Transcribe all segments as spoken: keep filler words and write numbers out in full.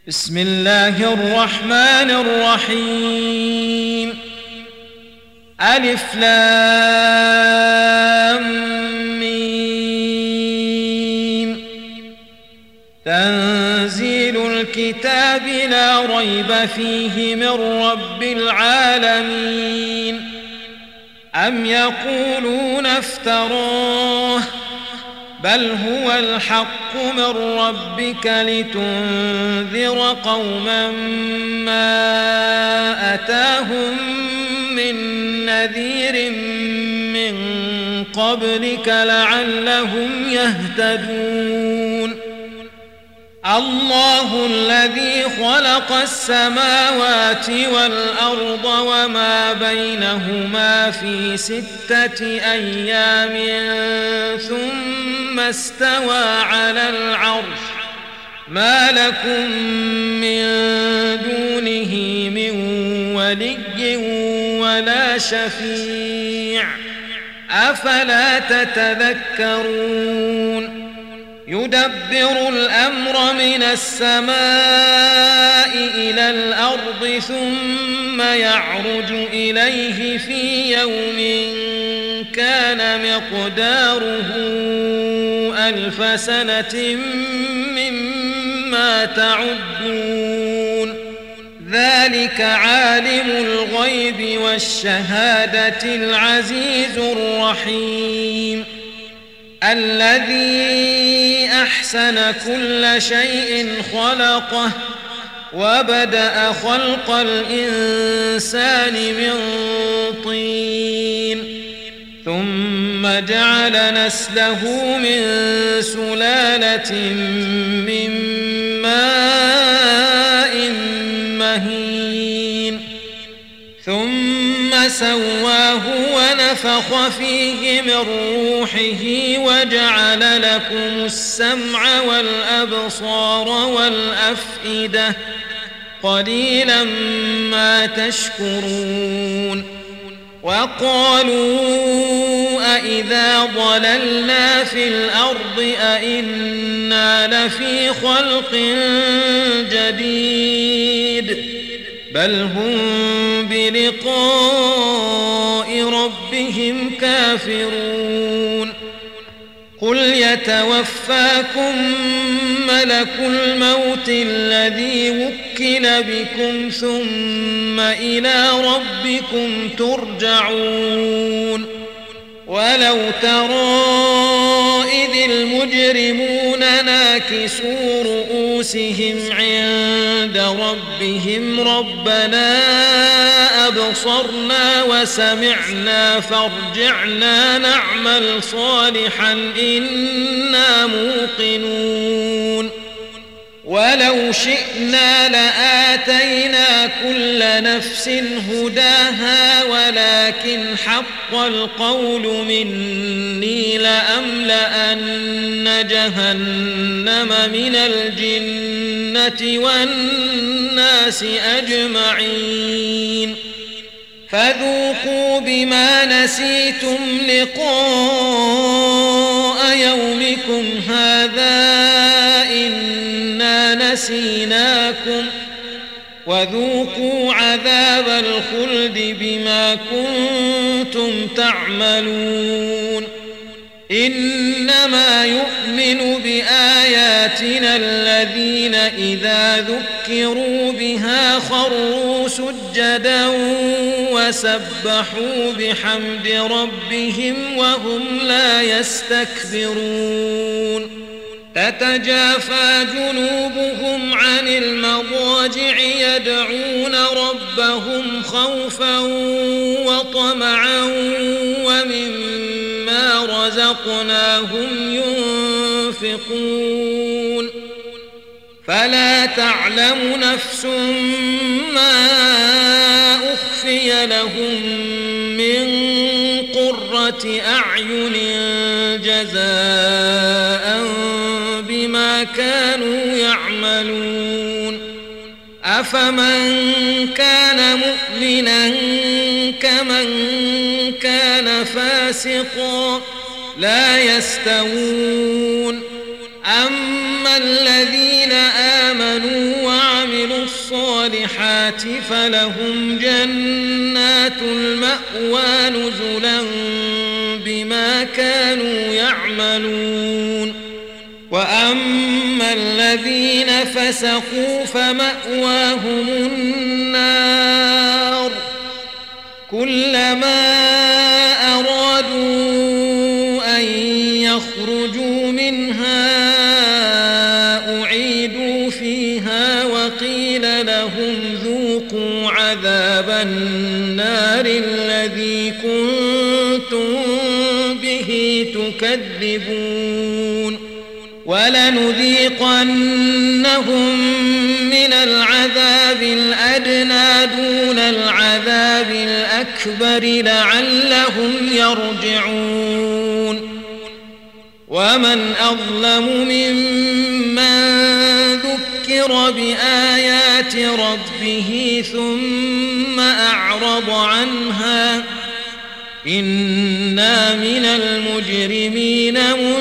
بسم الله الرحمن الرحيم. ألف لام ميم. تنزيل الكتاب لا ريب فيه من رب العالمين. أم يقولون افتراه بل هو الحق من ربك لتنذر قوما ما أتاهم من نذير من قبلك لعلهم يهتدون. الله الذي خلق السماوات والأرض وما بينهما في ستة أيام ثم استوى على العرش ما لكم من دونه من ولي ولا شفيع أفلا تتذكرون. يدبر الأمر من السماء إلى الأرض ثم يعرج إليه في يوم كان مقداره ألف سنة مما تعدون. ذلك عالم الغيب والشهادة العزيز الرحيم الذي أحسن كل شيء خلقه وبدأ خلق الإنسان من طين ثم جعل نسله من سلالة من ماء مهين ثم سواه ونفخ فيه من روحه وجعل لكم السمع والأبصار والأفئدة قليلا ما تشكرون. وقالوا أإذا ضللنا في الأرض أإنا لفي خلق جديد بل هم بلقاء ربهم كافرون. قل يتوفاكم ملك الموت الذي وكل بكم ثم إلى ربكم ترجعون. ولو ترى إذ المجرمون ناكسوا رؤوسهم عند ربهم ربنا أبصرنا وسمعنا فارجعنا نعمل صالحا إنا موقنون. ولو شئنا لآتينا كل نفس هداها ولكن حق القول مني لأملأن جهنم من الجنة والناس أجمعين. فذوقوا بما نسيتم لقاء يومكم هذا إنا نسيناكم وذوقوا عذاب الخلد بما كنتم تعملون. إنما يؤمن بآياتنا الذين إذا ذكروا بها خروا سجدا وسبحوا بحمد ربهم وهم لا يستكبرون. تتجافى جنوبهم عن المضاجع يدعون ربهم خوفا وطمعا ومما رزقناهم ينفقون. فلا تعلم نفس ما أخفي لهم من قرة أعين جزاء بما كانوا يعملون. أفمن كان مؤمنا كمن كان فاسقا لا يستوون. أما الذين آمنوا وعملوا الصالحات فلهم جنات المأوى نزلا بما كانوا يعملون وأما الذين فسقوا فمأواهم النار كلما أرادوا أن يخرجوا منها أعيدوا فيها وقيل لهم ذوقوا عذاب النار الذي كنتم به تكذبون ولنذيقنهم من العذاب الأدنى دون العذاب الأكبر لعلهم يرجعون ومن أظلم ممن ذكر بآيات ربه ثم أعرض عنها إنا من المجرمين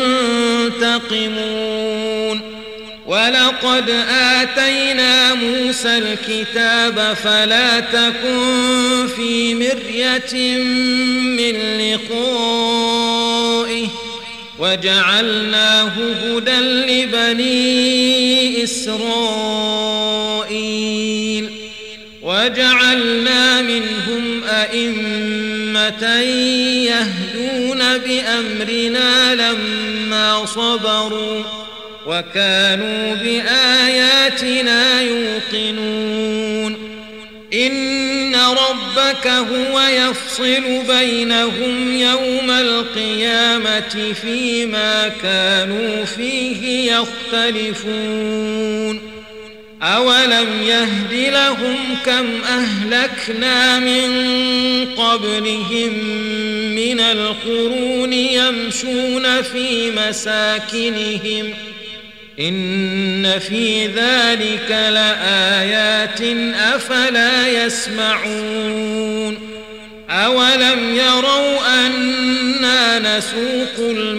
منتقمون ولقد آتينا موسى الكتاب فلا تكن في مرية من لقائه وجعلناه هدى لبني إسرائيل وجعلنا منهم أئمة يهدون بأمرنا لما صبروا وكانوا بآياتنا يوقنون إن ربك هو يفصل بينهم يوم القيامة فيما كانوا فيه يختلفون أولم يهد لهم كم أهلكنا من قبلهم من القرون يمشون في مساكنهم إن في ذلك لآيات أفلا يسمعون أولم يروا أنا نسوق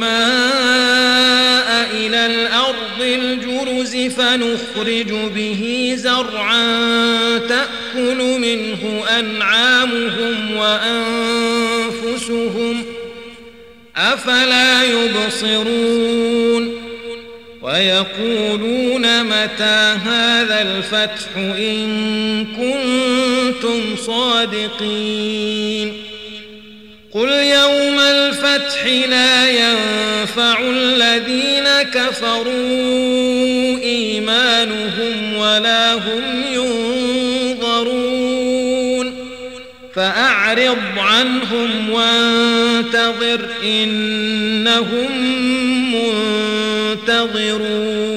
الماء إلى الأرض الجرز فنخرج به زرعا تأكل منه أنعامهم وأنفسهم أفلا يبصرون ويقولون متى هذا الفتح إن كنتم صادقين قل يوم الفتح لا ينفع الذين كفروا إيمانهم ولا هم ينظرون فأعرض عنهم وانتظر إنهم منتظرون